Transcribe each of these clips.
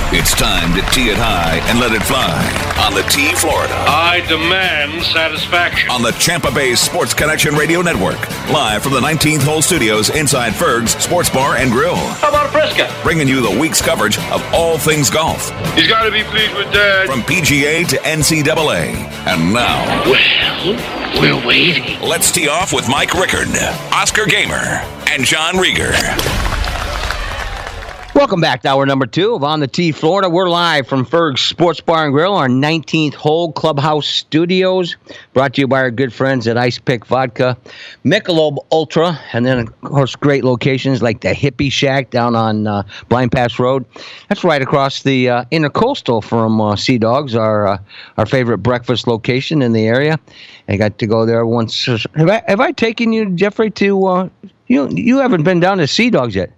It's time to tee it high and let it fly on the T Florida. I demand satisfaction. On the Tampa Bay Sports Connection Radio Network. Live from the 19th Hole Studios inside Ferg's Sports Bar and Grill. How about a Fresca? Bringing you the week's coverage of all things golf. He's got to be pleased with that. From PGA to NCAA. And now... Well, we're waiting. Let's tee off with Mike Rickard, Oscar Gamer, and John Rieger. Welcome back to hour number 2 of On the Tee Florida. We're live from Ferg's Sports Bar and Grill, our 19th Hole Clubhouse Studios, brought to you by our good friends at Ice Pick Vodka, Michelob Ultra, and then, of course, great locations like the Hippie Shack down on Blind Pass Road. That's right across the Intercoastal from Sea Dogs, our favorite breakfast location in the area. I got to go there once. Have I taken you, Jeffrey, to you haven't been down to Sea Dogs yet?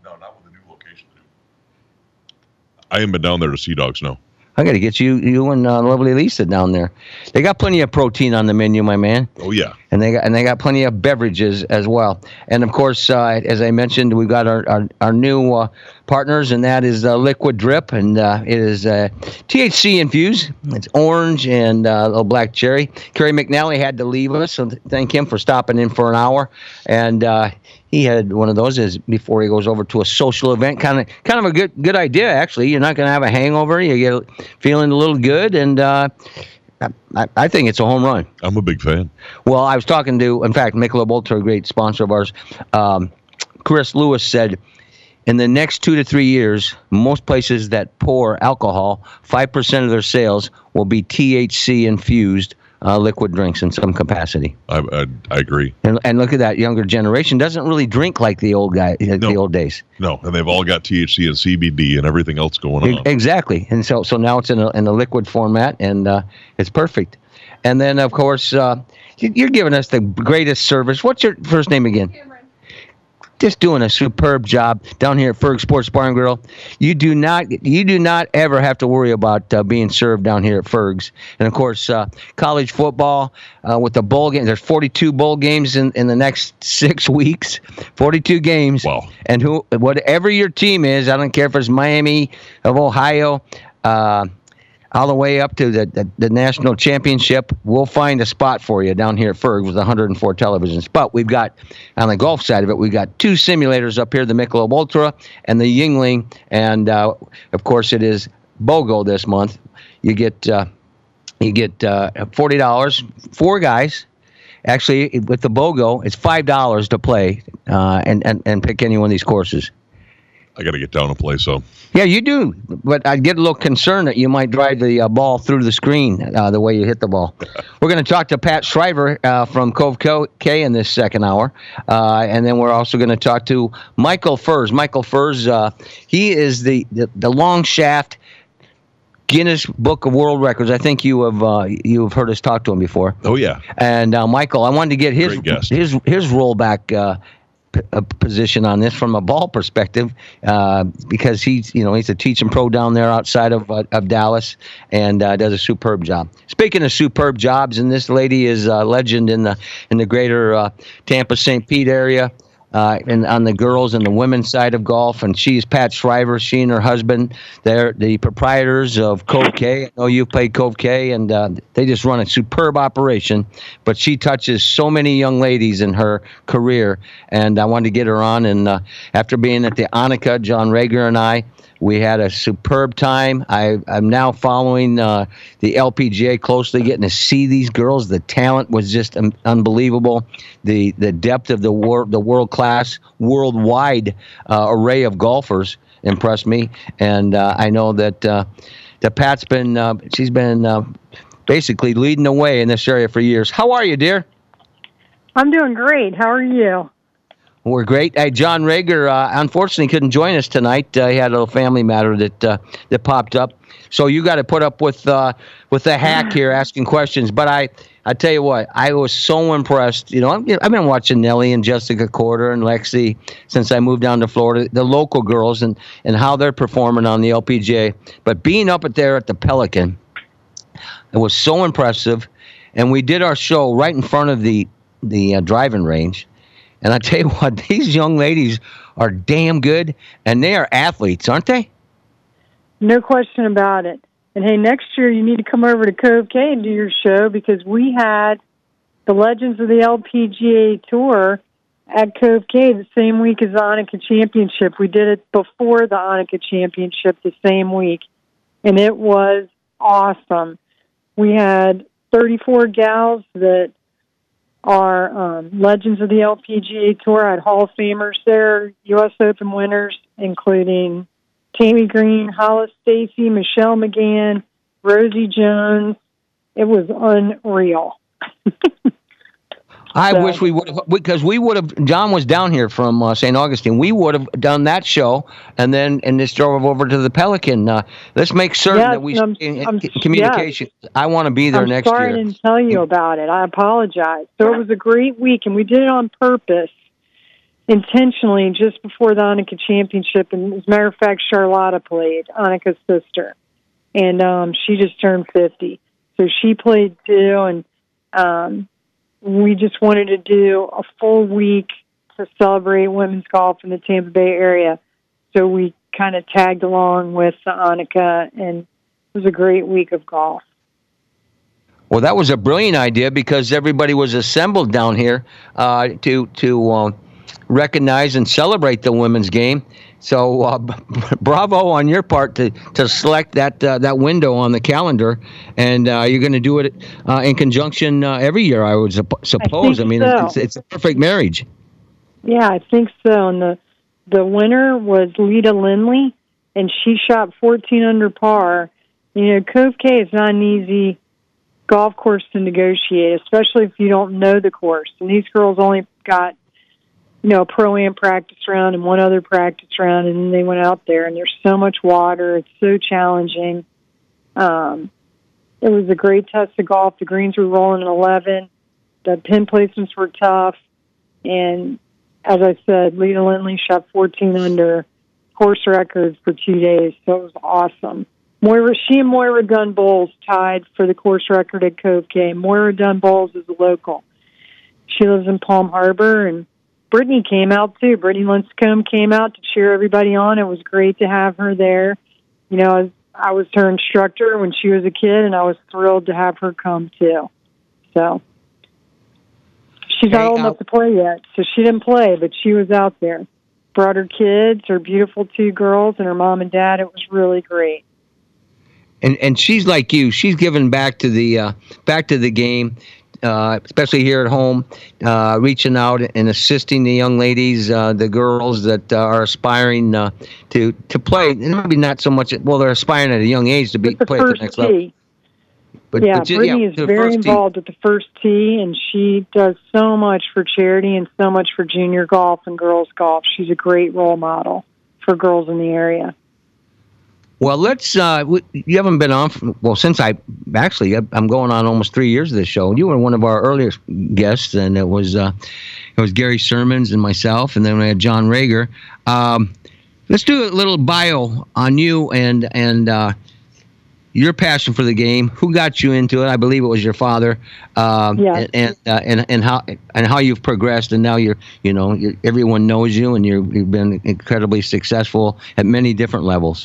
I haven't been down there to Sea Dogs, no. I got to get you and lovely Lisa down there. They got plenty of protein on the menu, my man. Oh yeah, and they got plenty of beverages as well. And of course, as I mentioned, we've got our new partners, and that is Liquid Drip, and it is THC infused. It's orange and a little black cherry. Kerry McNally had to leave us, so thank him for stopping in for an hour. And he had one of those before he goes over to a social event. Kind of a good idea, actually. You're not going to have a hangover. You get feeling a little good, and I think it's a home run. I'm a big fan. Well, I was talking to, in fact, Michelob Ultra, a great sponsor of ours. Chris Lewis said, in the next 2 to 3 years, most places that pour alcohol, 5% of their sales will be THC infused liquid drinks in some capacity. I agree. And look at that, younger generation doesn't really drink like the old the old days. No, and they've all got THC and CBD and everything else going on. Exactly, and so now it's in a liquid format, and it's perfect. And then of course you're giving us the greatest service. What's your first name again? Just doing a superb job down here at Ferg Sports Bar and Grill. You do not ever have to worry about being served down here at Ferg's. And of course, college football with the bowl game. There's 42 bowl games in the next 6 weeks. 42 games. Wow. And whatever your team is, I don't care if it's Miami of Ohio, all the way up to the national championship, we'll find a spot for you down here at Ferg with 104 televisions. But we've got, on the golf side of it, we've got 2 simulators up here, the Michelob Ultra and the Yuengling. And, of course, it is BOGO this month. You get $40, 4 guys. Actually, with the BOGO, it's $5 to play and pick any one of these courses. I got to get down and play some. Yeah, you do. But I get a little concerned that you might drive the ball through the screen the way you hit the ball. We're going to talk to Pat Shriver from Cove K in this second hour. And then we're also going to talk to Michael Furze. Michael Furze, he is the long shaft Guinness Book of World Records. I think you've heard us talk to him before. Oh, yeah. And Michael, I wanted to get his rollback position on this from a ball perspective, because he's a teaching pro down there outside of Dallas, and does a superb job. Speaking of superb jobs, and this lady is a legend in the greater Tampa St. Pete area. And on the girls and the women's side of golf, and she's Pat Shriver. She and her husband, they're the proprietors of Cove K. I know you've played Cove K, and they just run a superb operation. But she touches so many young ladies in her career, and I wanted to get her on. And after being at the Annika, John Rager and I, we had a superb time. I'm now following the LPGA closely, getting to see these girls. The talent was just unbelievable. The depth of the world-class, worldwide array of golfers impressed me. And I know that Pat's she's been basically leading the way in this area for years. How are you, dear? I'm doing great. How are you? We're great. Hey, John Rager, unfortunately, couldn't join us tonight. He had a little family matter that popped up. So you got to put up with the hack here asking questions. But I tell you what, I was so impressed. I've been watching Nelly and Jessica Corder and Lexi since I moved down to Florida, the local girls, and how they're performing on the LPGA. But being up there at the Pelican, it was so impressive. And we did our show right in front of the driving range. And I tell you what, these young ladies are damn good, and they are athletes, aren't they? No question about it. And hey, next year you need to come over to Cove K and do your show, because we had the Legends of the LPGA Tour at Cove K the same week as the Annika Championship. We did it before the Annika Championship the same week, and it was awesome. We had 34 gals that are Legends of the LPGA Tour. I had Hall of Famers there, U.S. Open winners, including Tammy Green, Hollis Stacy, Michelle McGann, Rosie Jones. It was unreal. I wish we would have, because we would have. John was down here from St. Augustine. We would have done that show, and just drove over to the Pelican. Let's make certain that we stay in communication. Yes. I want to be there next year. I'm sorry I didn't tell you about it. I apologize. So it was a great week, and we did it on purpose, intentionally, just before the Annika Championship. And as a matter of fact, Charlotta played, Annika's sister, and she just turned 50, so she played too, and. We just wanted to do a full week to celebrate women's golf in the Tampa Bay area. So we kind of tagged along with Annika, and it was a great week of golf. Well, that was a brilliant idea, because everybody was assembled down here to recognize and celebrate the women's game. So bravo on your part to select that window on the calendar, and you're going to do it in conjunction every year, I would suppose. I mean, so. It's a perfect marriage. Yeah, I think so. And the winner was Lita Lindley, and she shot 14 under par. You know, Cove K is not an easy golf course to negotiate, especially if you don't know the course. And these girls only got a pro-am practice round and one other practice round, and then they went out there, and there's so much water. It's so challenging. It was a great test of golf. The greens were rolling in 11. The pin placements were tough. And as I said, Lita Lindley shot 14 under, course records for 2 days, so it was awesome. She and Moira Dunn Bowles tied for the course record at Cove K. Moira Dunn Bowles is a local. She lives in Palm Harbor, and Brittany came out, too. Brittany Linscomb came out to cheer everybody on. It was great to have her there. You know, I was her instructor when she was a kid, and I was thrilled to have her come, too. So she's not old enough to play yet, so she didn't play, but she was out there. Brought her kids, her beautiful 2 girls, and her mom and dad. It was really great. And she's like you. She's given back to the game. Especially here at home, reaching out and assisting the young ladies, the girls that are aspiring to play. And maybe not so much. Well, they're aspiring at a young age to play at the next level. But Brittany is very involved at the first tee, and she does so much for charity and so much for junior golf and girls golf. She's a great role model for girls in the area. Well, let's. You haven't been on since I'm going on almost 3 years of this show. You were one of our earliest guests, and it was Gary Sermons and myself, and then we had John Rager. Let's do a little bio on you and your passion for the game. Who got you into it? I believe it was your father. Yes. And how you've progressed, and now everyone knows you, and you've been incredibly successful at many different levels.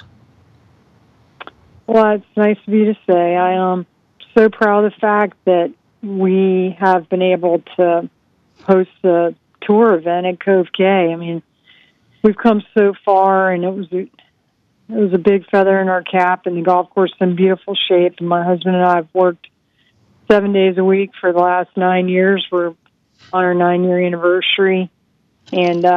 Well, it's nice of you to say. I am so proud of the fact that we have been able to host a tour event at Cove K. I mean, we've come so far, and it was a big feather in our cap, and the golf course is in beautiful shape. And my husband and I have worked 7 days a week for the last 9 years. We're on our 9-year anniversary, and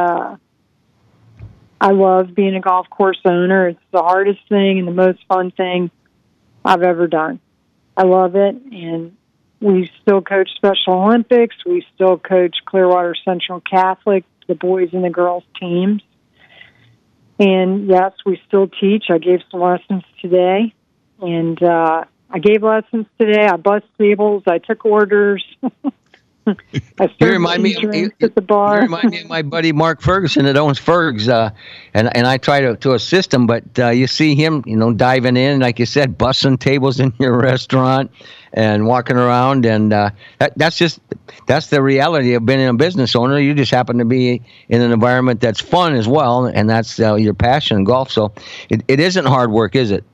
I love being a golf course owner. It's the hardest thing and the most fun thing I've ever done. I love it, and we still coach Special Olympics. We still coach Clearwater Central Catholic, the boys and the girls teams. And, yes, we still teach. I gave some lessons today, and I gave lessons today. I bussed tables. I took orders. You remind me at the bar. You remind me of my buddy Mark Ferguson at Owens Fergs, and I try to assist him, but you see him, diving in, like you said, bussing tables in your restaurant and walking around, and that's the reality of being a business owner. You just happen to be in an environment that's fun as well, and that's your passion in golf. So it isn't hard work, is it?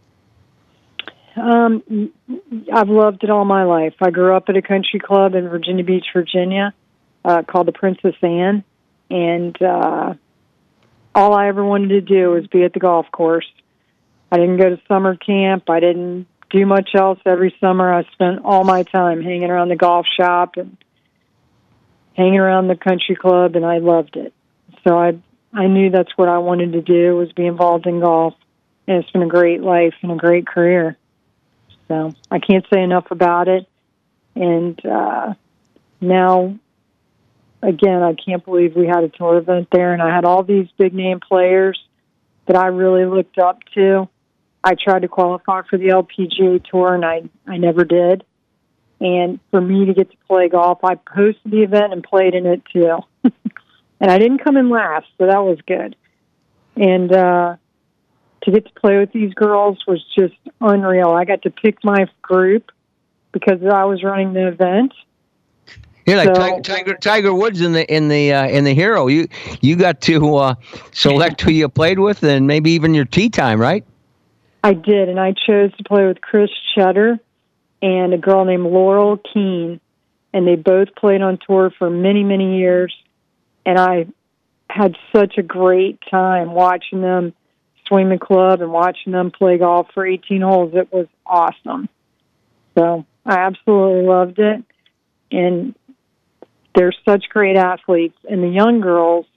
I've loved it all my life. I grew up at a country club in Virginia Beach, Virginia, called the Princess Anne, and all I ever wanted to do was be at the golf course. I didn't go to summer camp. I didn't do much else. Every summer I spent all my time hanging around the golf shop and hanging around the country club, and I loved it. So I knew that's what I wanted to do, was be involved in golf, and it's been a great life and a great career. So I can't say enough about it. And now, again, I can't believe we had a tour event there, and I had all these big-name players that I really looked up to. I tried to qualify for the LPGA Tour, and I never did. And for me to get to play golf, I hosted the event and played in it, too. And I didn't come in last, so that was good. And to get to play with these girls was just unreal. I got to pick my group because I was running the event. Yeah, like Tiger Woods in the Hero. You got to select who you played with and maybe even your tee time, right? I did, and I chose to play with Chris Cheddar and a girl named Laurel Keene, and they both played on tour for many, many years. And I had such a great time watching them swing the club and watching them play golf for 18 holes. It was awesome. So I absolutely loved it. And they're such great athletes. And the young girls,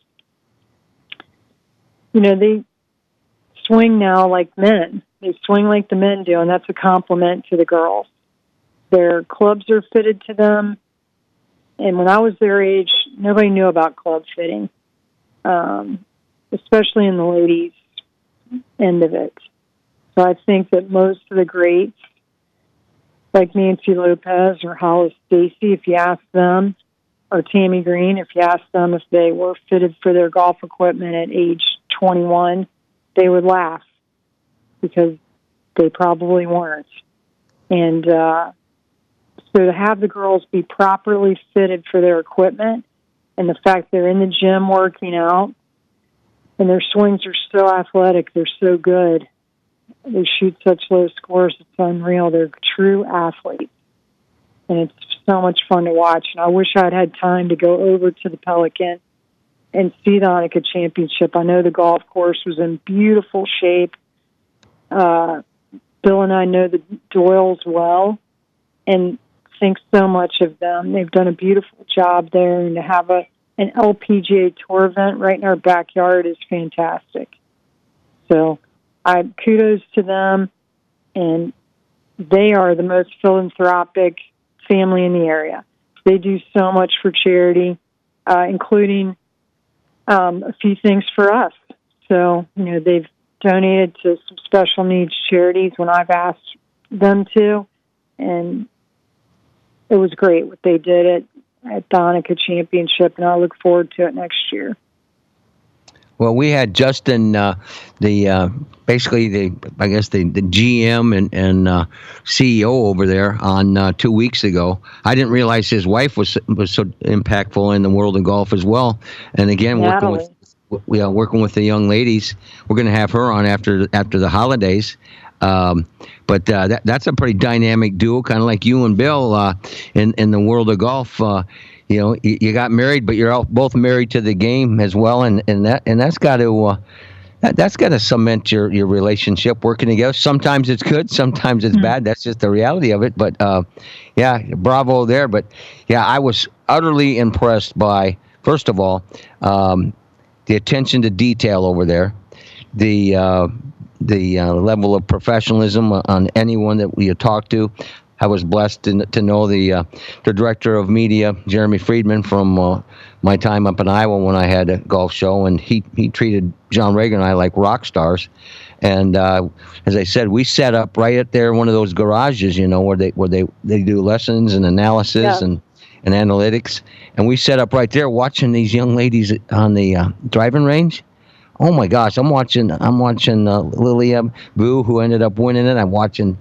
they swing now like men. They swing like the men do, and that's a compliment to the girls. Their clubs are fitted to them. And when I was their age, nobody knew about club fitting, especially in the ladies' end of it. So I think that most of the greats, like Nancy Lopez or Hollis Stacy, if you ask them, or Tammy Green, if you ask them if they were fitted for their golf equipment at age 21, they would laugh because they probably weren't. And so to have the girls be properly fitted for their equipment, and the fact they're in the gym working out, and their swings are so athletic, they're so good. They shoot such low scores, it's unreal. They're true athletes. And it's so much fun to watch. And I wish I'd had time to go over to the Pelican and see the Annika Championship. I know the golf course was in beautiful shape. Bill and I know the Doyles well and think so much of them. They've done a beautiful job there, and to have an LPGA Tour event right in our backyard is fantastic. So kudos to them, and they are the most philanthropic family in the area. They do so much for charity, including a few things for us. So, they've donated to some special needs charities when I've asked them to, and it was great what they did at the Annika Championship, and I look forward to it next year. Well, we had Justin, basically the GM and CEO over there on 2 weeks ago. I didn't realize his wife was so impactful in the world of golf as well. And again, working with the young ladies, we're going to have her on after the holidays. But that's a pretty dynamic duo, kind of like you and Bill in the world of golf. You got married, but you're both married to the game as well, and that's got to cement your relationship working together. Sometimes it's good, sometimes it's bad. That's just the reality of it. But bravo there. But I was utterly impressed by, first of all, the attention to detail over there, the level of professionalism on anyone that we talked to. I was blessed to know the director of media, Jeremy Friedman, from my time up in Iowa when I had a golf show, and he treated John Reagan and I like rock stars. And as I said, we set up right at there, one of those garages, where they do lessons and analysis, and analytics, and we set up right there watching these young ladies on the driving range. Oh my gosh, I'm watching Lilia Boo, who ended up winning it. I'm watching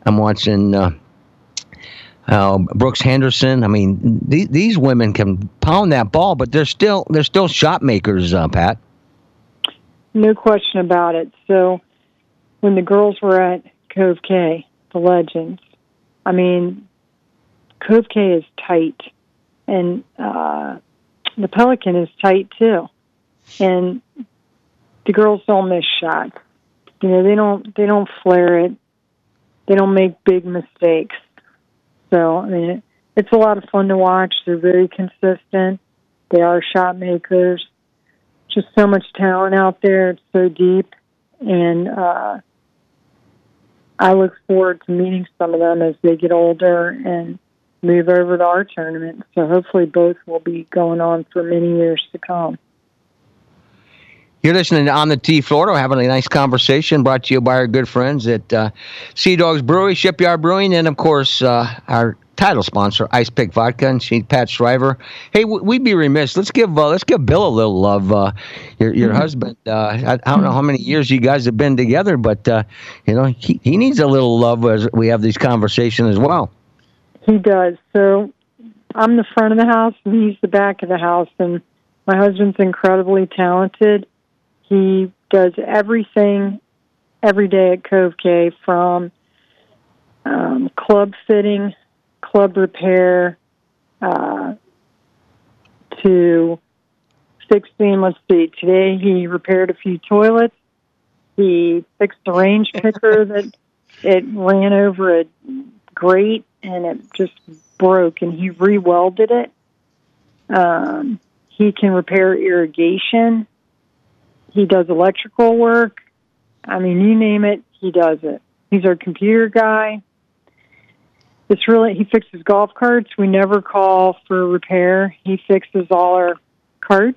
Brooks Henderson. I mean, these women can pound that ball, but they're still shot makers, Pat. No question about it. So when the girls were at Cove K, the Legends, I mean, Cove K is tight, and the Pelican is tight too, and the girls don't miss shots. You know, they don't flare it. They don't make big mistakes. So, I mean, it's a lot of fun to watch. They're very consistent. They are shot makers. Just so much talent out there. It's so deep. And I look forward to meeting some of them as they get older and move over to our tournament. So hopefully both will be going on for many years to come. You're listening to On the Tee, Florida. We're having a nice conversation brought to you by our good friends at Sea Dogs Brewery, Shipyard Brewing, and, of course, our title sponsor, Ice Pick Vodka, and she's Pat Shriver. Hey, we'd be remiss. Let's give Bill a little love. Your husband, I don't know how many years you guys have been together, but, he needs a little love as we have these conversations as well. He does. So I'm the front of the house, and he's the back of the house, and my husband's incredibly talented. He does everything every day at Cove K, from club fitting, club repair, to fixing. Let's see, today he repaired a few toilets. He fixed a range picker that it ran over a grate and it just broke, and he re-welded it. He can repair irrigation. He does electrical work. I mean, you name it, he does it. He's our computer guy. He fixes golf carts. We never call for repair. He fixes all our carts.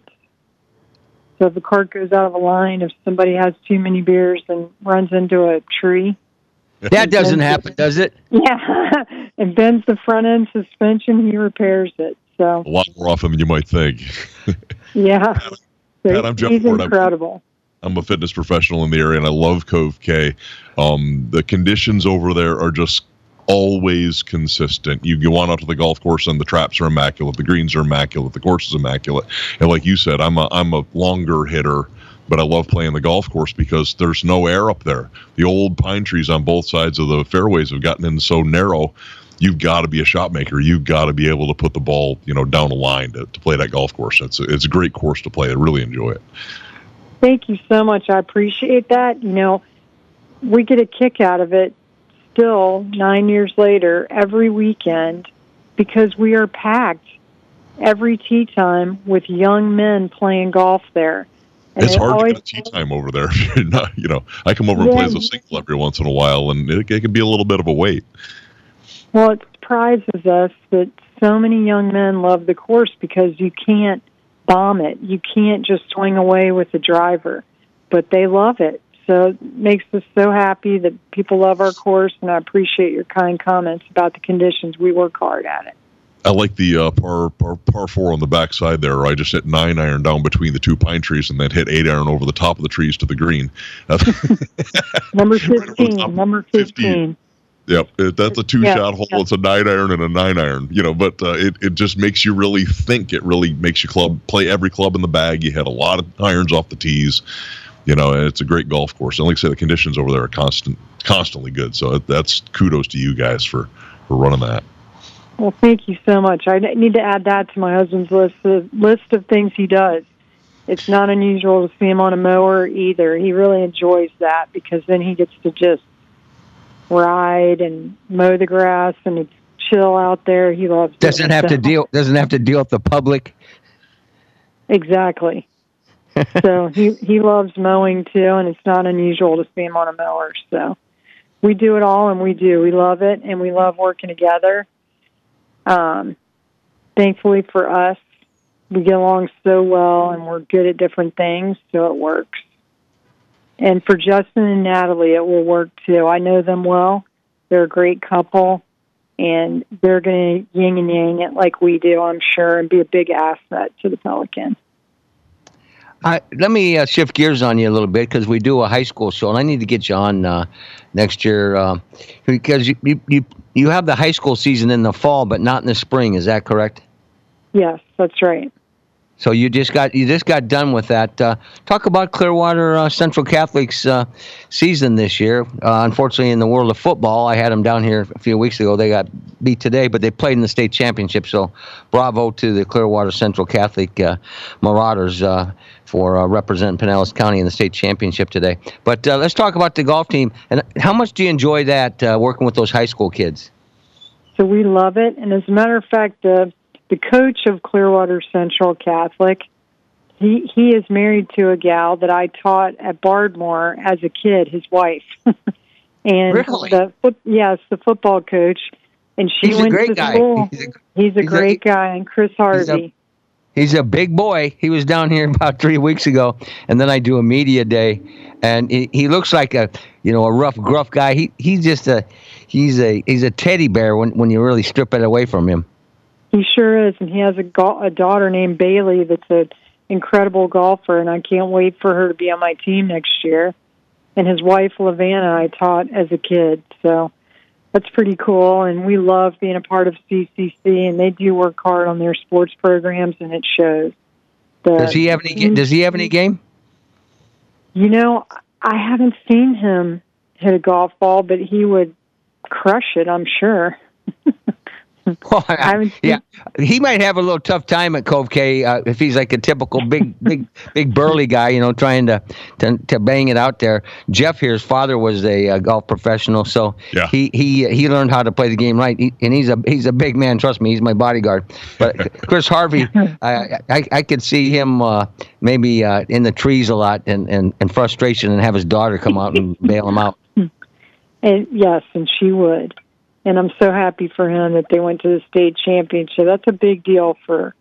So if a cart goes out of a line, if somebody has too many beers and runs into a tree. That doesn't happen, does it? Yeah. And bends the front end suspension, he repairs it. So a lot more often than you might think. Yeah. Pat, I'm Jeff He's Ford. incredible. I'm a fitness professional in the area, and I love Cove K. The conditions over there are just always consistent. You go on out to the golf course, and the traps are immaculate, the greens are immaculate, the course is immaculate. And like you said, I'm a longer hitter, but I love playing the golf course because there's no air up there. The old pine trees on both sides of the fairways have gotten in so narrow. You've got to be a shot maker. You've got to be able to put the ball, down the line to play that golf course. It's a great course to play. I really enjoy it. Thank you so much. I appreciate that. We get a kick out of it still 9 years later every weekend because we are packed every tee time with young men playing golf there. And it's hard to get a tee time over there. I come over and play as a single every once in a while, and it can be a little bit of a wait. Well, it surprises us that so many young men love the course because you can't bomb it. You can't just swing away with the driver, but they love it. So it makes us so happy that people love our course, and I appreciate your kind comments about the conditions. We work hard at it. I like the par 4 on the backside there. Where I just hit 9-iron down between the two pine trees and then hit 8-iron over the top of the trees to the green. Number 15. Number 15. Yep, that's a two-shot hole. It's a 9-iron and a 9-iron, but it just makes you really think. It really makes you play every club in the bag. You hit a lot of irons off the tees, and it's a great golf course. And like I say, the conditions over there are constantly good. So that's kudos to you guys for running that. Well, thank you so much. I need to add that to my husband's list of things he does. It's not unusual to see him on a mower either. He really enjoys that because then he gets to just ride and mow the grass and chill out there. He loves doesn't have to deal with the public. Exactly. So he loves mowing too, and it's not unusual to see him on a mower. So we do it all, and we love it, and we love working together. Thankfully for us, we get along so well, and we're good at different things, so it works. And for Justin and Natalie, it will work too. I know them well. They're a great couple. and they're going to yin and yang it like we do, I'm sure, and be a big asset to the Pelicans. Let me shift gears on you a little bit because we do a high school show, and I need to get you on next year because you have the high school season in the fall, but not in the spring. Is that correct? Yes, that's right. So you just got done with that. Talk about Clearwater Central Catholic's season this year. Unfortunately, in the world of football, I had them down here a few weeks ago. They got beat today, but they played in the state championship. So bravo to the Clearwater Central Catholic Marauders for representing Pinellas County in the state championship today. But let's talk about the golf team. And how much do you enjoy that, working with those high school kids? So we love it. And as a matter of fact, the coach of Clearwater Central Catholic, he is married to a gal that I taught at Bardmore as a kid, his wife. And really? The football coach. And she went to school. He's a great guy, and Chris Harvey. He's a big boy. He was down here about 3 weeks ago, and then I do a media day, and he looks like a rough, gruff guy. He's a teddy bear when you really strip it away from him. He sure is, and he has a daughter named Bailey that's an incredible golfer, and I can't wait for her to be on my team next year. And his wife, LaVanna, I taught as a kid, so that's pretty cool, and we love being a part of CCC, and they do work hard on their sports programs, and it shows. Does he have any game? I haven't seen him hit a golf ball, but he would crush it, I'm sure. Well, yeah, he might have a little tough time at Cove K if he's like a typical big burly guy, trying to bang it out there. Jeff here, his father was a golf professional, so yeah. he learned how to play the game right. And he's a big man. Trust me, he's my bodyguard. But Chris Harvey, I could see him maybe in the trees a lot and frustration, and have his daughter come out and bail him out. And yes, and she would. And I'm so happy for him that they went to the state championship. That's a big deal for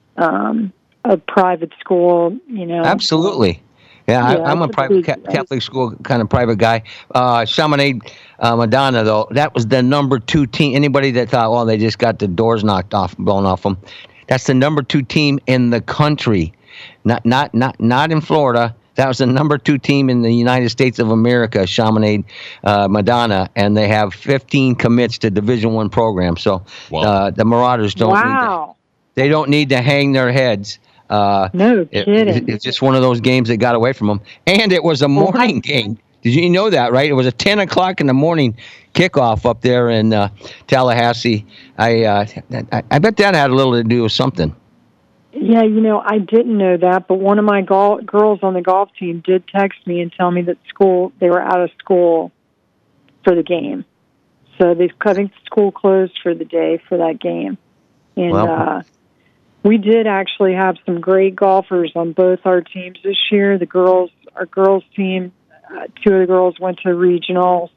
a private school, Absolutely. Yeah, I'm a private Catholic school kind of private guy. Chamonix Madonna, though, that was the number 2 team. Anybody that thought, they just got the doors blown off them. That's the number 2 team in the country, not in Florida. That was the number 2 team in the United States of America, Chamonix Madonna, and they have 15 commits to Division I programs. So the Marauders don't need to hang their heads. No kidding. It's just one of those games that got away from them. And it was a morning game. Did you know that, right? It was a 10 o'clock in the morning kickoff up there in Tallahassee. I bet that had a little to do with something. Yeah, I didn't know that, but one of my girls on the golf team did text me and tell me that they were out of school for the game. So I think school closed for the day for that game. And we did actually have some great golfers on both our teams this year. Our girls team, 2 of the girls went to regionals,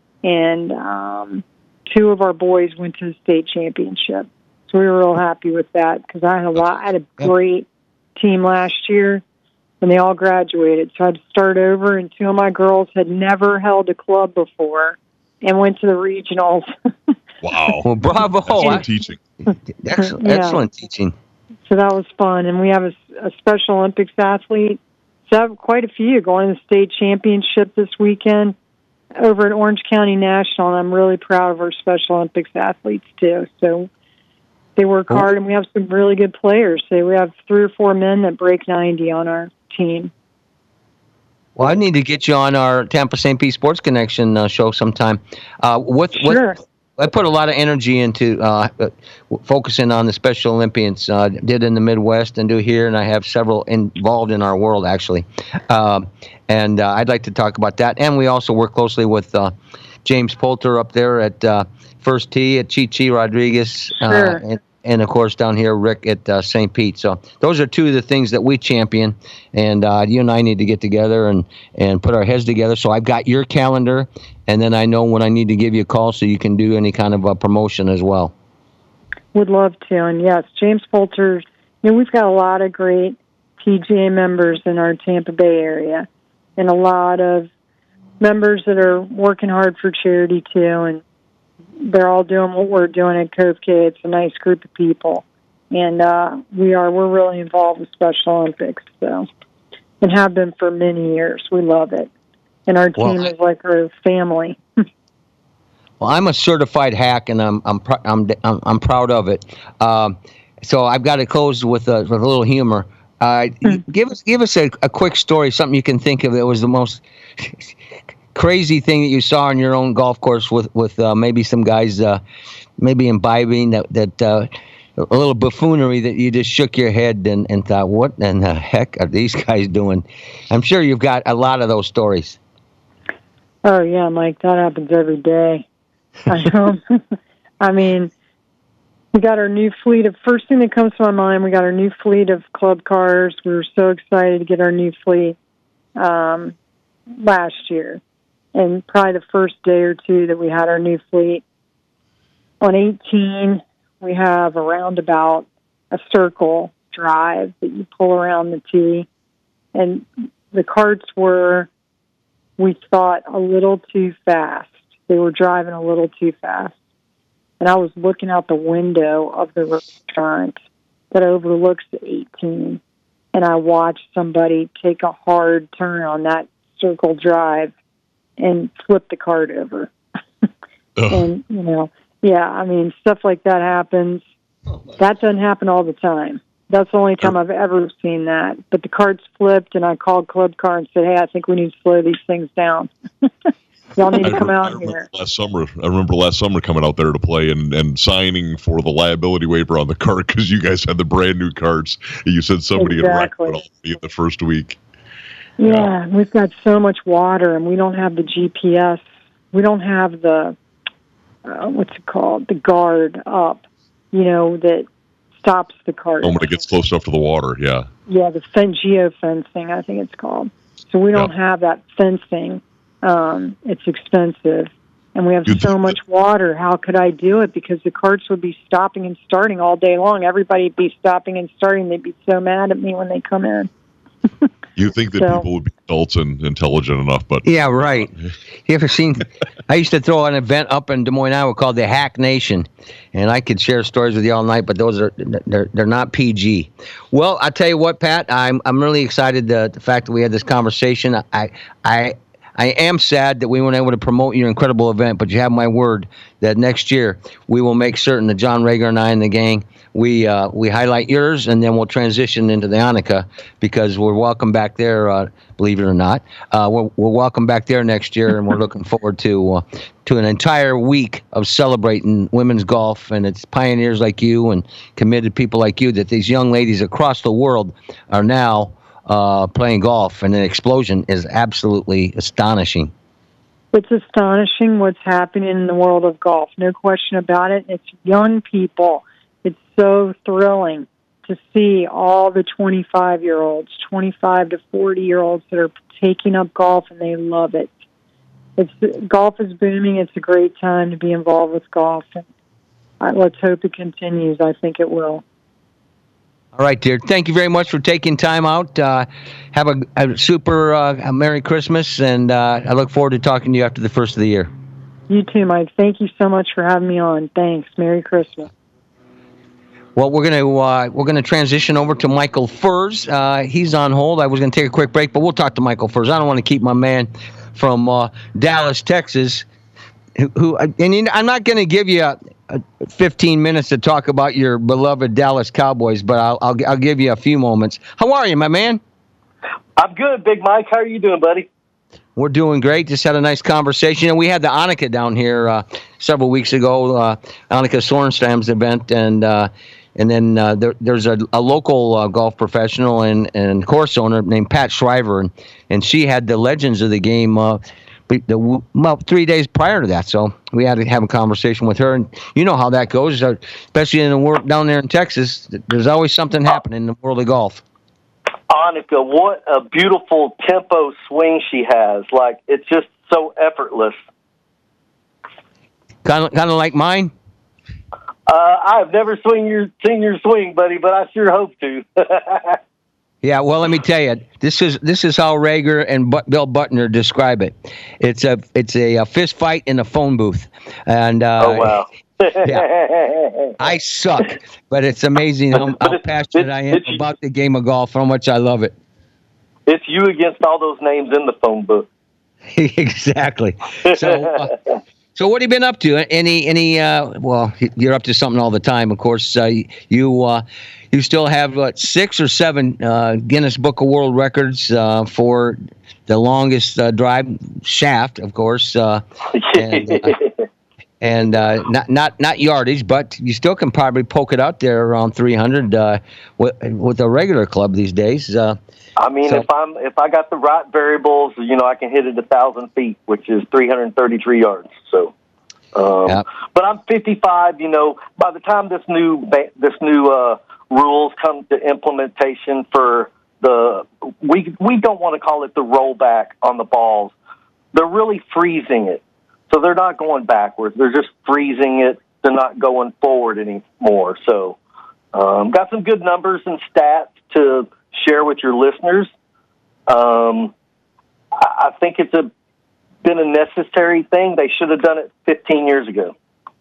and 2 of our boys went to the state championship. So we were real happy with that because I had a great team last year, and they all graduated. So I had to start over, and 2 of my girls had never held a club before and went to the regionals. Wow. Well, bravo. Excellent teaching. Excellent teaching. So that was fun. And we have a Special Olympics athlete. So I have quite a few going to the state championship this weekend over at Orange County National, and I'm really proud of our Special Olympics athletes, too. So they work hard, and we have some really good players. So we have 3 or 4 men that break 90 on our team. Well, I need to get you on our Tampa St. Pete Sports Connection show sometime. Sure. I put a lot of energy into focusing on the Special Olympians. Did in the Midwest and do here, and I have several involved in our world, actually. And I'd like to talk about that. And we also work closely with James Poulter up there at First Tee, at Chi Rodriguez, sure. And of course down here, Rick at St. Pete. So those are 2 of the things that we champion, and you and I need to get together and put our heads together. So I've got your calendar, and then I know when I need to give you a call so you can do any kind of a promotion as well. Would love to, and yes, James Poulter, we've got a lot of great PGA members in our Tampa Bay area, and a lot of members that are working hard for charity too, and they're all doing what we're doing at Cove K. It's a nice group of people, and we're really involved with Special Olympics, so, and have been for many years. We love it, and our team is like our family. Well, I'm a certified hack, and I'm proud of it. So I've got to close with a little humor. Give us a quick story, something you can think of that was the most crazy thing that you saw on your own golf course with maybe some guys maybe imbibing that a little buffoonery that you just shook your head and thought, what in the heck are these guys doing? I'm sure you've got a lot of those stories. Oh, yeah, Mike, that happens every day. I mean, we got our new fleet of, first thing that comes to my mind, we got our new fleet of club cars. We were so excited to get our new fleet last year. And probably the first day or two that we had our new fleet. On 18, we have a roundabout, a circle drive that you pull around the tee. And the carts were, we thought, a little too fast. They were driving a little too fast. And I was looking out the window of the restaurant that overlooks the 18, and I watched somebody take a hard turn on that circle drive and flip the cart over. And, I mean, stuff like that happens. That doesn't happen all the time. That's the only time I've ever seen that. But the carts flipped, and I called Club Car and said, hey, I think we need to slow these things down. Y'all need to come out here. I remember last summer coming out there to play and signing for the liability waiver on the cart because you guys had the brand new carts. You said somebody had wrecked it in the first week. Yeah, we've got so much water, and we don't have the GPS. We don't have the, what's it called, the guard up, that stops the cart. Oh, when it gets close enough to the water, yeah. Yeah, the geofencing, I think it's called. So we don't have that fencing. It's expensive, and we have so much water. How could I do it? Because the carts would be stopping and starting all day long. Everybody would be stopping and starting. They'd be so mad at me when they come in. You think that people would be adults and intelligent enough, but... Yeah, right. You ever seen... I used to throw an event up in Des Moines, Iowa called the Hack Nation, and I could share stories with you all night, but those they're not PG. Well, I tell you what, Pat, I'm really excited the fact that we had this conversation. I am sad that we weren't able to promote your incredible event, but you have my word that next year we will make certain that John Rager and I and the gang, we highlight yours, and then we'll transition into the Annika because we're welcome back there, believe it or not. We're welcome back there next year, and we're looking forward to an entire week of celebrating women's golf, and it's pioneers like you and committed people like you that these young ladies across the world are now playing golf, and the explosion is absolutely astonishing. It's astonishing what's happening in the world of golf, no question about it. It's young people. It's so thrilling to see all the 25-year-olds, 25 to 40-year-olds that are taking up golf, and they love it. Golf is booming. It's a great time to be involved with golf, and let's hope it continues. I think it will. All right, dear. Thank you very much for taking time out. Have a super Merry Christmas, and I look forward to talking to you after the first of the year. You too, Mike. Thank you so much for having me on. Thanks. Merry Christmas. Well, we're gonna transition over to Michael Furze. He's on hold. I was gonna take a quick break, but we'll talk to Michael Furze. I don't want to keep my man from Dallas, Texas. I'm not going to give you 15 minutes to talk about your beloved Dallas Cowboys, but I'll give you a few moments. How are you, my man? I'm good, Big Mike. How are you doing, buddy? We're doing great. Just had a nice conversation. And we had the Annika down here several weeks ago, Annika Sorenstam's event, and then there's a local golf professional and course owner named Pat Shriver, and she had the legends of the game 3 days prior to that. So we had to have a conversation with her, and you know how that goes, especially in the world down there in Texas. There's always something happening in the world of golf. Annika, what a beautiful tempo swing she has. Like, it's just so effortless. Kind of like mine? I've never seen your swing, buddy, but I sure hope to. Yeah, well, let me tell you, this is how Rager and Bill Butner describe it. It's a fist fight in a phone booth, and oh wow, yeah, I suck, but it's amazing how passionate I am about the game of golf, how much I love it. It's you against all those names in the phone book. Exactly. So what have you been up to? Any? Well, you're up to something all the time. Of course, you still have 6 or 7 Guinness Book of World Records for the longest drive shaft, of course, and not yardage, but you still can probably poke it out there around 300 with a regular club these days. I mean, if I got the right variables, I can hit it 1,000 feet, which is 333 yards. So, but I'm 55. By the time this new rules come to implementation for we don't want to call it the rollback on the balls. They're really freezing it, so they're not going backwards. They're just freezing it. They're not going forward anymore. So, got some good numbers and stats to share with your listeners. I think it's been a necessary thing. They should have done it 15 years ago.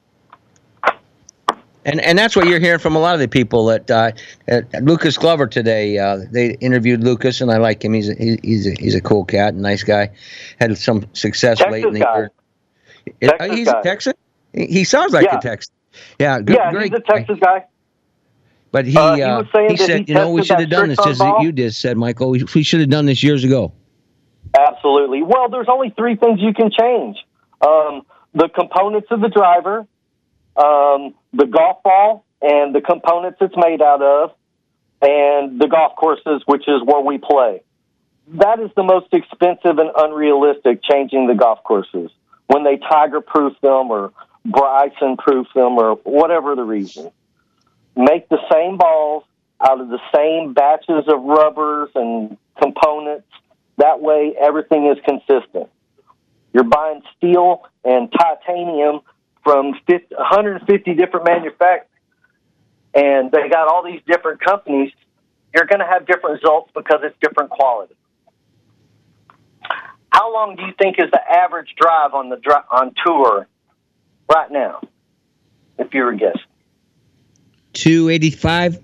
And that's what you're hearing from a lot of the people at Lucas Glover today. They interviewed Lucas, and I like him. He's a cool cat, nice guy. Had some success late in the year. He's a Texan? He sounds like a Texan. Yeah, good, he's a Texas guy. But he said, we should have done this just as you did, said Michael. We should have done this years ago. Absolutely. Well, there's only 3 things you can change. The components of the driver, the golf ball and the components it's made out of, and the golf courses, which is where we play. That is the most expensive and unrealistic, changing the golf courses. When they Tiger-proof them or Bryson-proof them or whatever the reason. Make the same balls out of the same batches of rubbers and components. That way, everything is consistent. You're buying steel and titanium from 150 different manufacturers, and they got all these different companies. You're going to have different results because it's different quality. How long do you think is the average drive on tour right now, if you were guessing? 285?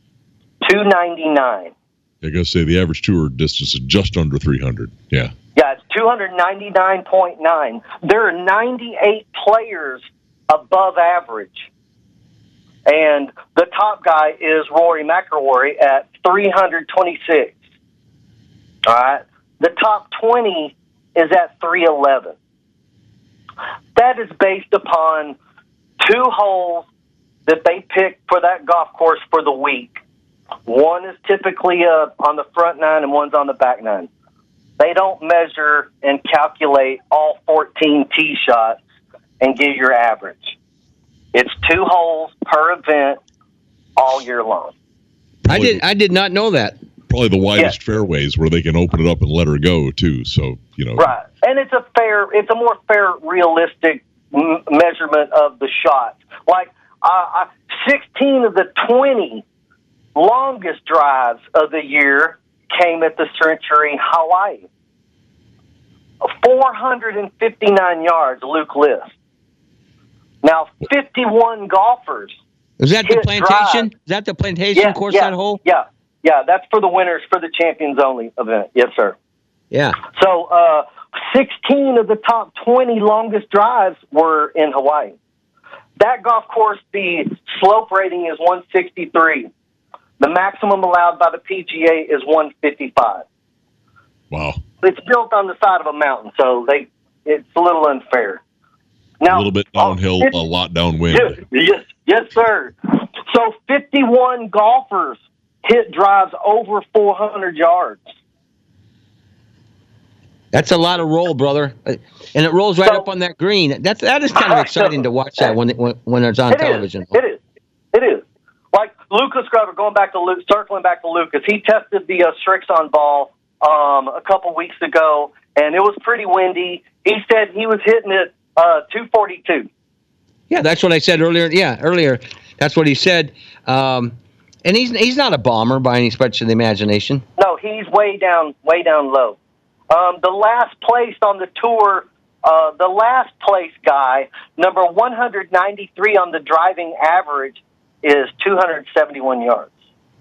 299. I gotta say the average tour distance is just under 300. Yeah. Yeah, it's 299.9. There are 98 players above average. And the top guy is Rory McIlroy at 326. All right. The top 20 is at 311. That is based upon 2 holes that they pick for that golf course for the week. One is typically on the front 9 and one's on the back 9. They don't measure and calculate all 14 tee shots and give your average. It's 2 holes per event all year long. I did not know that. Probably the widest fairways where they can open it up and let her go too. So right, and it's a more fair, realistic measurement of the shots. Like 16 of the 20 longest drives of the year came at the Century Hawaii. 459 yards, Luke List. Now, 51 golfers. Is that the Plantation? Is that the Plantation course, that hole? Yeah, that's for the winners for the Champions Only event. Yes, sir. Yeah. So 16 of the top 20 longest drives were in Hawaii. That golf course, the slope rating is 163. The maximum allowed by the PGA is 155. Wow. It's built on the side of a mountain, so it's a little unfair. Now, a little bit downhill, a lot downwind. Yes, sir. So 51 golfers hit drives over 400 yards. That's a lot of roll, brother, and it rolls right up on that green. That is kind of exciting to watch that when it's on television. It is. Like Lucas Glover, circling back to Lucas, he tested the Strixon ball a couple weeks ago, and it was pretty windy. He said he was hitting it 242. Yeah, that's what I said earlier. Yeah, earlier, that's what he said. And he's not a bomber by any stretch of the imagination. No, he's way down low. The last place on the tour, the last place guy, number 193 on the driving average, is 271 yards.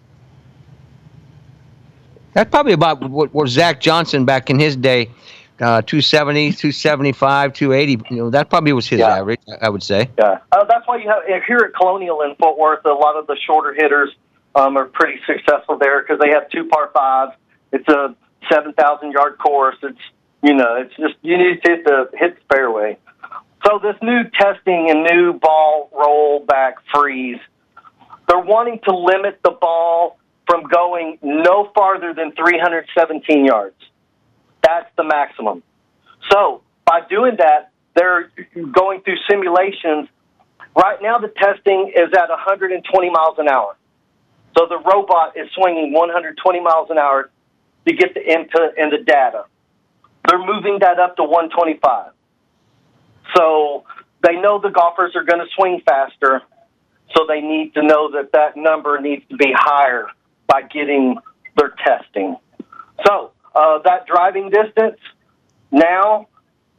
That's probably about what Zach Johnson back in his day, 270, 275, 280. That probably was his average, I would say. Yeah, that's why you have here at Colonial in Fort Worth, a lot of the shorter hitters are pretty successful there because they have 2 par 5s. It's a 7,000-yard course. It's just you need to hit the fairway. So this new testing and new ball rollback freeze, they're wanting to limit the ball from going no farther than 317 yards. That's the maximum. So by doing that, they're going through simulations. Right now, the testing is at 120 miles an hour. So the robot is swinging 120 miles an hour to get the input and the data. They're moving that up to 125. So they know the golfers are going to swing faster, so they need to know that number needs to be higher by getting their testing. So that driving distance now,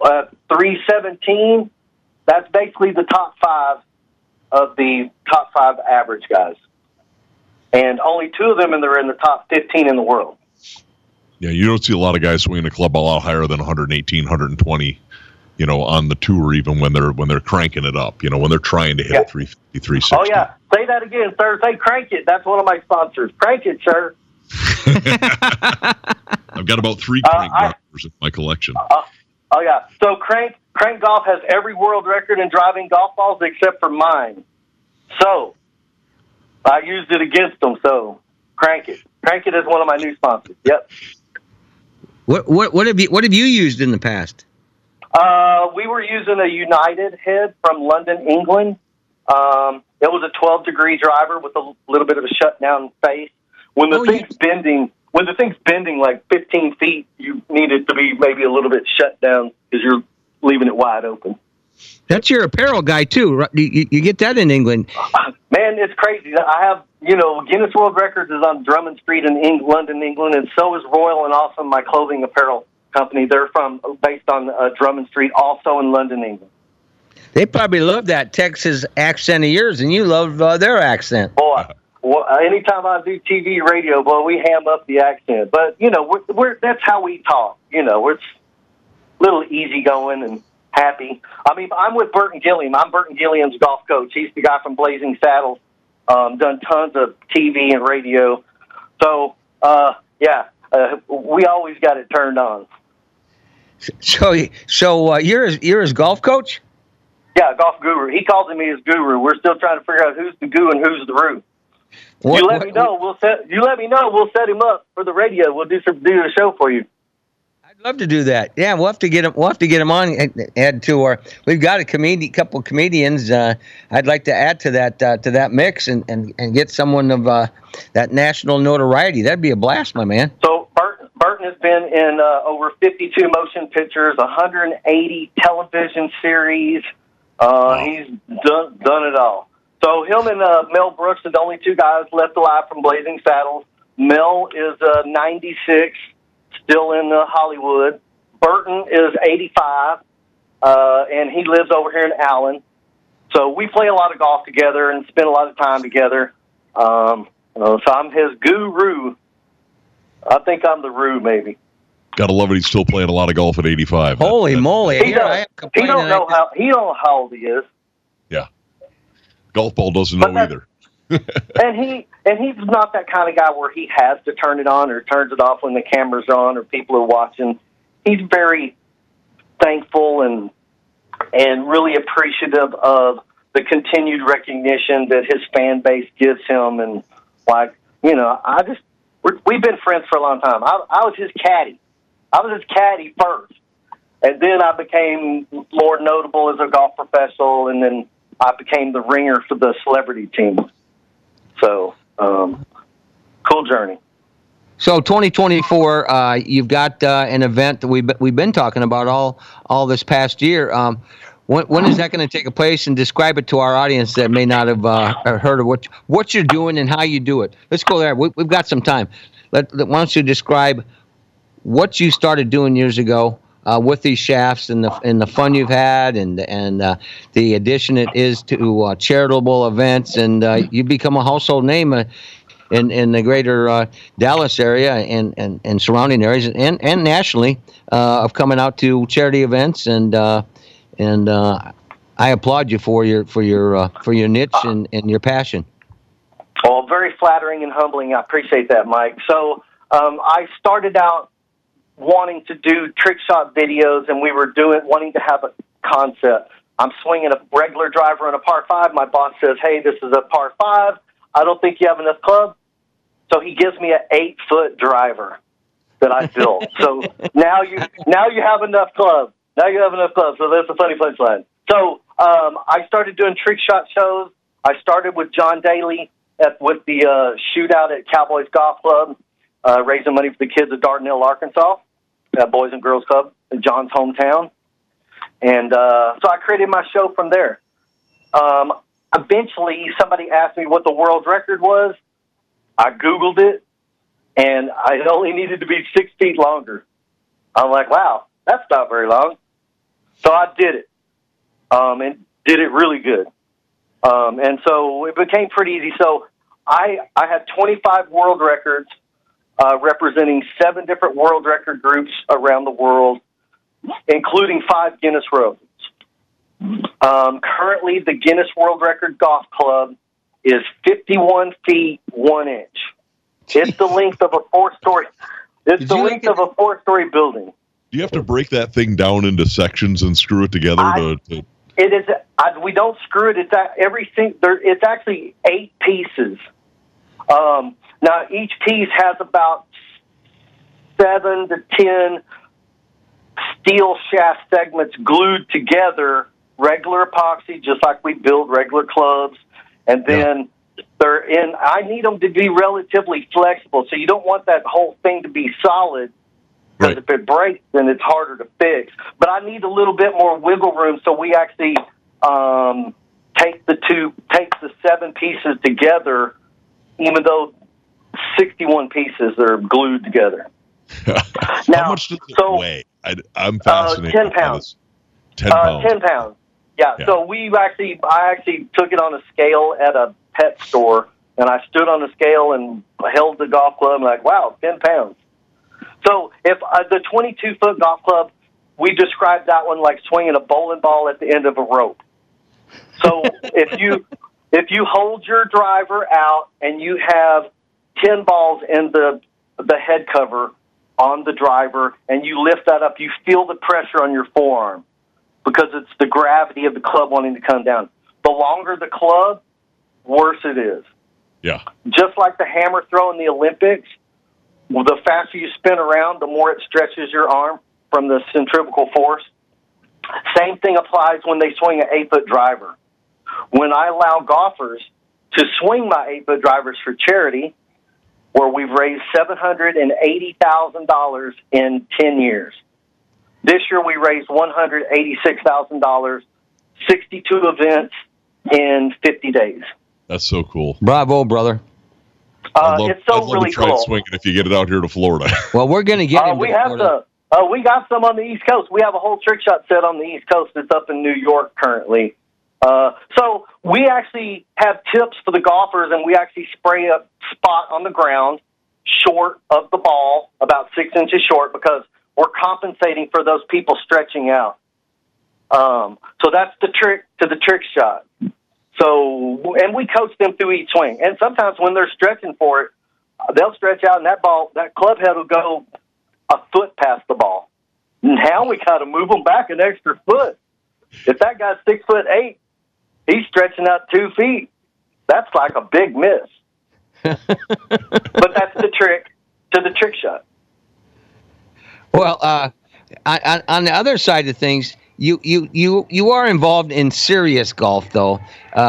317, that's basically the top 5 of the top 5 average guys. And only 2 of them are in the top 15 in the world. Yeah, you don't see a lot of guys swinging a club a lot higher than 118, 120, on the tour, even when they're cranking it up, when they're trying to hit 350, 360. Oh, yeah. Say that again, sir. Say crank it. That's one of my sponsors. Crank it, sir. I've got about 3 crank golfers in my collection. Oh, yeah. So Crank Golf has every world record in driving golf balls except for mine. So I used it against them, so Crank It. Crank It is one of my new sponsors. Yep. What have you used in the past? We were using a United head from London, England. It was a 12-degree driver with a little bit of a shutdown face. When the thing's bending like 15 feet, you need it to be maybe a little bit shut down because you're leaving it wide open. That's your apparel guy too, right? You get that in England. Man, it's crazy. I have, Guinness World Records is on Drummond Street in London, England, and so is Royal and Awesome, my clothing apparel company. They're based on Drummond Street, also in London, England. They probably love that Texas accent of yours, and you love their accent. Boy, anytime I do TV, radio, we ham up the accent. But that's how we talk. We're a little easygoing and happy. I mean, I'm with Burton Gilliam. I'm Burton Gilliam's golf coach. He's the guy from Blazing Saddles. Done tons of TV and radio. So, we always got it turned on. So you're his golf coach? Yeah, golf guru. He calls me his guru. We're still trying to figure out who's the guru and who's the roo. You let me know. We'll set him up for the radio. We'll do the show for you. I'd love to do that. Yeah, we'll have to get him on and add to our. We've got couple comedians. I'd like to add to that mix and get someone of that national notoriety. That'd be a blast, my man. So Burton has been in over 52 motion pictures, 180 television series. He's done it all. So him and Mel Brooks are the only 2 guys left alive from Blazing Saddles. Mel is 96, still in Hollywood. Burton is 85, and he lives over here in Allen. So we play a lot of golf together and spend a lot of time together. So I'm his guru. I think I'm the roo, maybe. Gotta love it. He's still playing a lot of golf at 85. Holy moly! He don't know how old he is. Yeah, golf ball doesn't know either. and he's not that kind of guy where he has to turn it on or turns it off when the camera's on or people are watching. He's very thankful and really appreciative of the continued recognition that his fan base gives him. And we've been friends for a long time. I was his caddy. I was his caddy first, and then I became more notable as a golf professional, and then I became the ringer for the celebrity team. So, cool journey. So 2024, you've got an event that we've been talking about all this past year. When is that going to take place? And describe it to our audience that may not have heard of what you're doing and how you do it. Let's go there. We've got some time. Why don't you describe what you started doing years ago with these shafts and the fun you've had and the addition it is to charitable events, and you become a household name in the greater Dallas area and surrounding areas and nationally of coming out to charity events and I applaud you for your niche and your passion. Well, very flattering and humbling. I appreciate that, Mike. So I started out wanting to do trick shot videos, and we were wanting to have a concept. I'm swinging a regular driver in a par 5. My boss says, "Hey, this is a par 5. I don't think you have enough club." So he gives me an 8-foot driver that I built. So now you have enough club. Now you have enough clubs, so that's a funny punchline. So I started doing trick shot shows. I started with John Daly with the shootout at Cowboys Golf Club, raising money for the kids of Dardanelle, Arkansas, Boys and Girls Club in John's hometown. And so I created my show from there. Eventually, somebody asked me what the world record was. I Googled it, and I only needed to be 6 feet longer. I'm like, wow, that's not very long. So I did it, and did it really good. And so it became pretty easy. So I had 25 world records representing 7 different world record groups around the world, including 5 Guinness records. Currently, the Guinness World Record Golf Club is 51 feet 1 inch. It's the length of a 4-story. It's the length of a 4-story building. Do you have to break that thing down into sections and screw it together? It is. We don't screw it. It's everything. It's actually 8 pieces. Now each piece has about 7 to 10 steel shaft segments glued together, regular epoxy, just like we build regular clubs, and then they're in. I need them to be relatively flexible, so you don't want that whole thing to be solid. Because if it breaks, then it's harder to fix. But I need a little bit more wiggle room, so we actually take the 7 pieces together, even though 61 pieces are glued together. How much does it weigh? I'm fascinated. 10 pounds. 10 pounds. 10 pounds. Yeah. So I actually took it on a scale at a pet store, and I stood on the scale and held the golf club. And like, wow, 10 pounds. So if the 22-foot golf club, we describe that one like swinging a bowling ball at the end of a rope. So if you hold your driver out and you have 10 balls in the head cover on the driver and you lift that up, you feel the pressure on your forearm because it's the gravity of the club wanting to come down. The longer the club, worse it is. Yeah. Just like the hammer throw in the Olympics, the faster you spin around, the more it stretches your arm from the centrifugal force. Same thing applies when they swing an 8-foot driver. When I allow golfers to swing my 8-foot drivers for charity, where we've raised $780,000 in 10 years. This year we raised $186,000, 62 events in 50 days. That's so cool. Bravo, brother. It's so really cool. I'd love to try and swing it if you get it out here to Florida. Well, we're going to get him to Florida. We got some on the East Coast. We have a whole trick shot set on the East Coast. It's up in New York currently. So we actually have tips for the golfers, and we actually spray a spot on the ground short of the ball, about 6 inches short, because we're compensating for those people stretching out. So that's the trick to the trick shot. So, and we coach them through each swing. And sometimes when they're stretching for it, they'll stretch out, and that club head will go a foot past the ball. Now we got to move them back an extra foot. If that guy's 6'8", he's stretching out 2 feet. That's like a big miss. But that's the trick to the trick shot. Well, on the other side of things, you are involved in serious golf, though.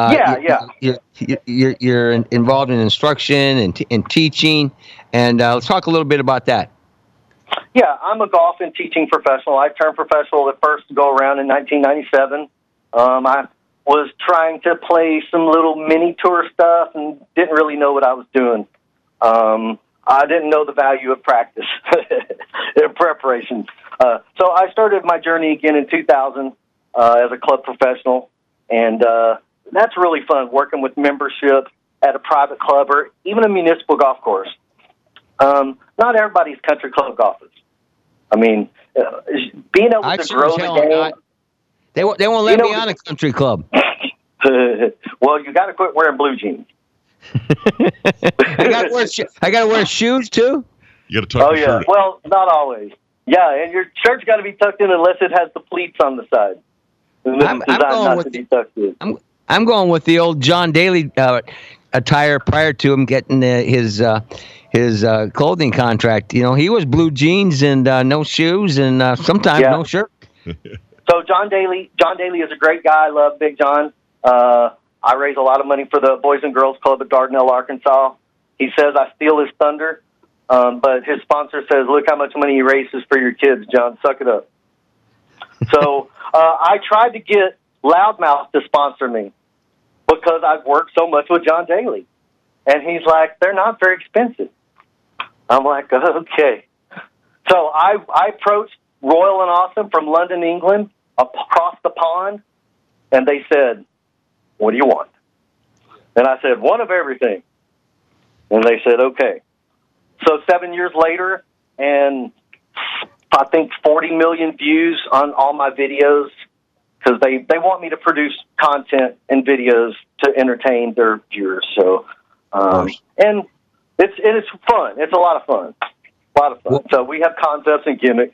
You're involved in instruction and teaching, and let's talk a little bit about that. Yeah, I'm a golf and teaching professional. I turned professional the first go around in 1997. I was trying to play some little mini tour stuff and didn't really know what I was doing. I didn't know the value of practice in preparation. So I started my journey again in 2000 as a club professional, and that's really fun, working with membership at a private club or even a municipal golf course. Not everybody's country club golfers. I mean, being able to grow the game. They won't let me on a country club. Well, you got to quit wearing blue jeans. I got to wear shoes too. You got to tuck your shirt in. Well, not always. Yeah, and your shirt's got to be tucked in unless it has the pleats on the side. I'm going with the old John Daly attire prior to him getting his clothing contract. You know, he was blue jeans and no shoes and sometimes no shirt. So John Daly is a great guy. I love Big John. I raise a lot of money for the Boys and Girls Club at Dardanelle, Arkansas. He says I steal his thunder, but his sponsor says, look how much money he raises for your kids, John. Suck it up. So I tried to get Loudmouth to sponsor me because I've worked so much with John Daly. And he's like, they're not very expensive. I'm like, okay. So I approached Royal and Awesome from London, England, across the pond, and they said, what do you want? And I said, one of everything. And they said, okay. So 7 years later, and I think 40 million views on all my videos, because they want me to produce content and videos to entertain their viewers. So, and it's fun. It's a lot of fun. Well, so we have concepts and gimmicks.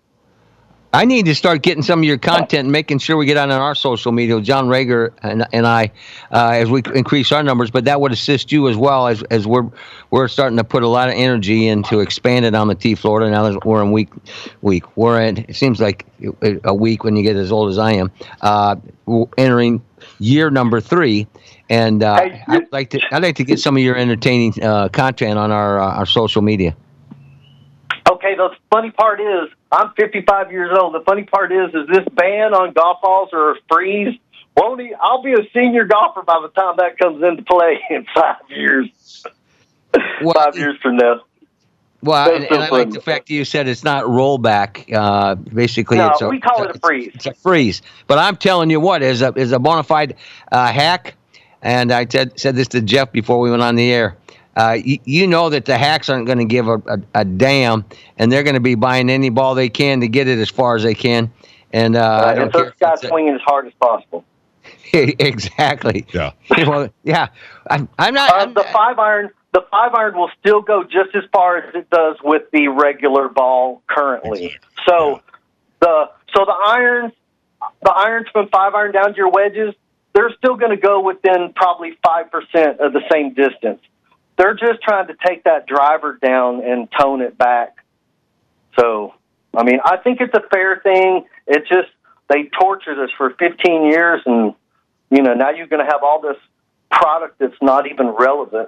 I need to start getting some of your content and making sure we get on our social media, John Rager and I, as we increase our numbers. But that would assist you as well, as we're starting to put a lot of energy into expanding on the T Florida. Now that we're in week. We're in. It seems like a week when you get as old as I am. We're entering year number 3, and I'd like to get some of your entertaining content on our social media. Okay, the funny part is, I'm 55 years old. The funny part is this ban on golf balls or a freeze, I'll be a senior golfer by the time that comes into play in 5 years. 5 years from now. Well, and I like the fact that you said it's not rollback. Basically, we call it a freeze. It's a freeze. But I'm telling you what, as a bona fide hack, and I said this to Jeff before we went on the air, you know that the hacks aren't going to give a damn, and they're going to be buying any ball they can to get it as far as they can. And I don't care. Guys swinging as hard as possible. Exactly. Yeah. Well, yeah. I'm not. The 5-iron. The 5-iron will still go just as far as it does with the regular ball currently. Exactly. So the irons from 5-iron down to your wedges, they're still going to go within probably 5% of the same distance. They're just trying to take that driver down and tone it back. So, I mean, I think it's a fair thing. It's just they tortured us for 15 years, and, now you're going to have all this product that's not even relevant.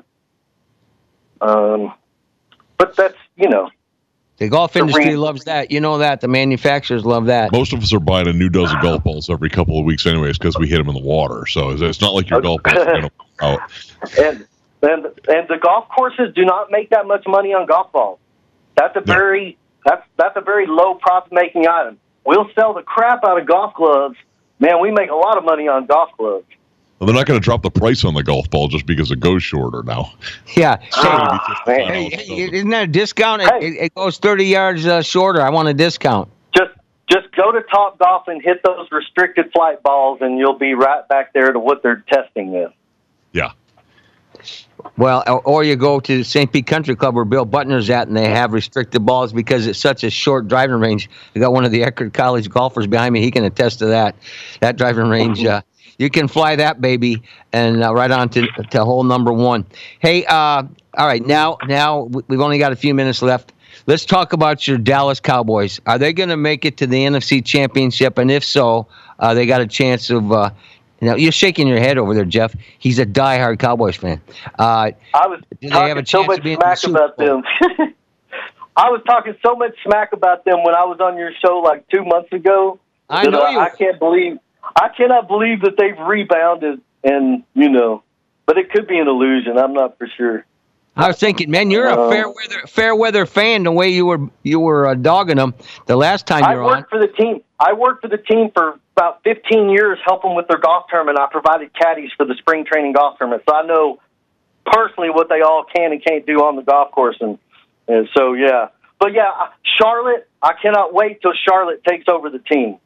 But that's, The golf industry loves that. You know that. The manufacturers love that. Most of us are buying a new dozen golf balls every couple of weeks anyways because we hit them in the water. So it's not like your golf balls are going to out. And the golf courses do not make that much money on golf balls. That's a very low profit making item. We'll sell the crap out of golf gloves. Man, we make a lot of money on golf gloves. Well, they're not going to drop the price on the golf ball just because it goes shorter now. Yeah. Isn't that a discount? It goes 30 yards shorter. I want a discount. Just go to Top Golf and hit those restricted flight balls, and you'll be right back there to what they're testing with. Yeah. Well, or you go to St. Pete Country Club where Bill Butner's at, and they have restricted balls because it's such a short driving range. I got one of the Eckerd College golfers behind me. He can attest to that. That driving range, you can fly that baby and right on to hole number 1. Hey, all right, now we've only got a few minutes left. Let's talk about your Dallas Cowboys. Are they going to make it to the NFC Championship? And if so, they got a chance of you're shaking your head over there, Jeff. He's a diehard Cowboys fan. I was talking so much smack about them. I was talking so much smack about them when I was on your show like 2 months ago. I know you. I can't believe I cannot believe that they've rebounded, and but it could be an illusion. I'm not for sure. I was thinking, man, you're a fair weather fan. The way you were dogging them the last time you were on. I worked for the team for about 15 years, helping with their golf tournament. I provided caddies for the spring training golf tournament, so I know personally what they all can and can't do on the golf course, and so yeah. But yeah, Charlotte, I cannot wait till Charlotte takes over the team.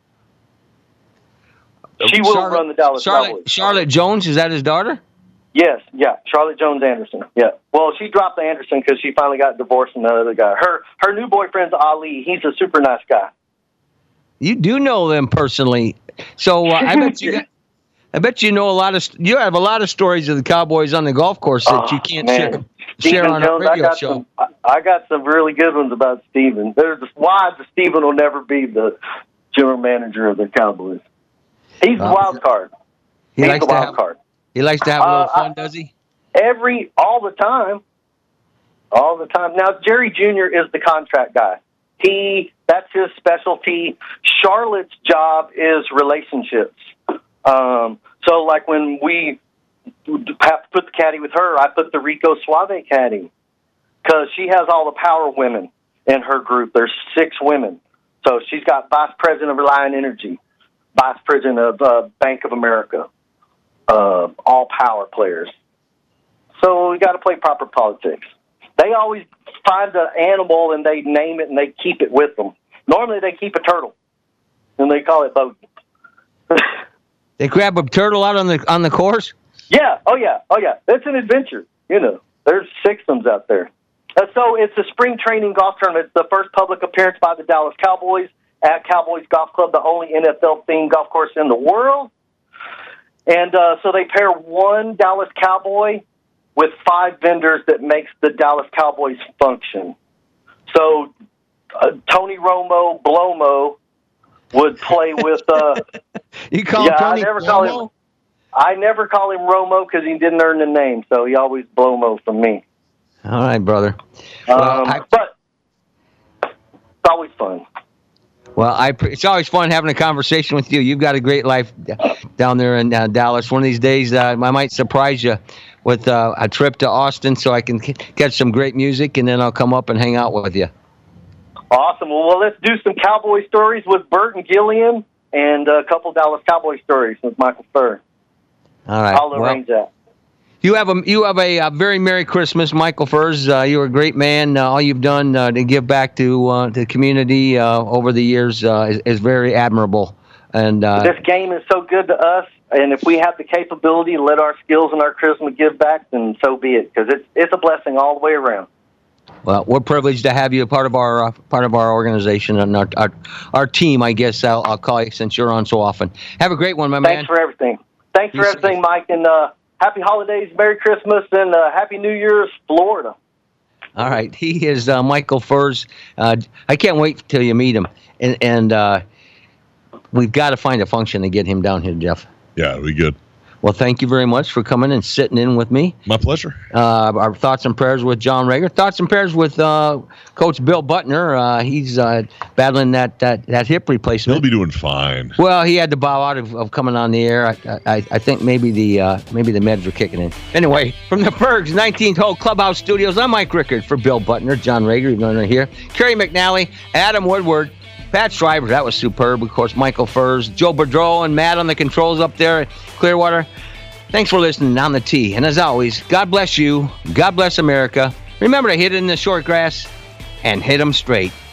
She will run the Dallas Cowboys. Charlotte Jones, is that his daughter? Yes, yeah, Charlotte Jones Anderson. Yeah. Well, she dropped the Anderson because she finally got divorced from the other guy. Her new boyfriend's Ali. He's a super nice guy. You do know them personally, so I bet you know a lot of. You have a lot of stories of the Cowboys on the golf course that you can't share on a radio show. I got some really good ones about Steven. There's why Steven will never be the general manager of the Cowboys. He's the wild card. He's the wild card. He likes to have a little fun, does he? All the time. Now, Jerry Jr. is the contract guy. That's his specialty. Charlotte's job is relationships. So, like when we have to put the caddy with her, I put the Rico Suave caddy because she has all the power women in her group. There's 6 women. So she's got vice president of Reliant Energy, vice president of Bank of America. All power players. So we got to play proper politics. They always find an animal and they name it and they keep it with them. Normally they keep a turtle and they call it Bogey. They grab a turtle out on the course? Yeah. Oh yeah. It's an adventure. There's 6 of them out there. So it's a spring training golf tournament. It's the first public appearance by the Dallas Cowboys at Cowboys Golf Club, the only NFL-themed golf course in the world. And so they pair one Dallas Cowboy with 5 vendors that makes the Dallas Cowboys function. So Tony Romo, Blomo, would play with... you call Tony Blomo? I never call him Romo because he didn't earn the name, so he always Blomo from me. All right, brother. But it's always fun. Well, it's always fun having a conversation with you. You've got a great life down there in Dallas. One of these days, I might surprise you with a trip to Austin so I can catch some great music, and then I'll come up and hang out with you. Awesome. Well, let's do some Cowboy stories with Bert and Gilliam and a couple Dallas Cowboy stories with Michael Furr. All right. I'll arrange that. You have a very Merry Christmas, Michael Furrs. You're a great man. All you've done to give back to the community over the years is very admirable. And this game is so good to us, and if we have the capability to let our skills and our charisma give back, then so be it, because it's a blessing all the way around. Well, we're privileged to have you a part of our organization and our team. I guess I'll call you since you're on so often. Have a great one, my man. Thanks for everything. Thanks for everything, Mike, and happy holidays, Merry Christmas, and Happy New Year's, Florida. All right. He is Michael Furrs. I can't wait till you meet him. And we've got to find a function to get him down here, Jeff. Yeah, it'll be good. Well, thank you very much for coming and sitting in with me. My pleasure. Our thoughts and prayers with John Rager. Thoughts and prayers with Coach Bill Butner. He's battling that hip replacement. He'll be doing fine. Well, he had to bow out of coming on the air. I think maybe the meds are kicking in. Anyway, from the Bergs 19th Hole Clubhouse Studios, I'm Mike Rickard for Bill Butner, John Rager, you're going to hear, Kerry McNally, Adam Woodward, Pat Schreiber, that was superb. Of course, Michael Furrs, Joe Boudreau, and Matt on the controls up there at Clearwater. Thanks for listening on the tee. And as always, God bless you. God bless America. Remember to hit it in the short grass and hit them straight.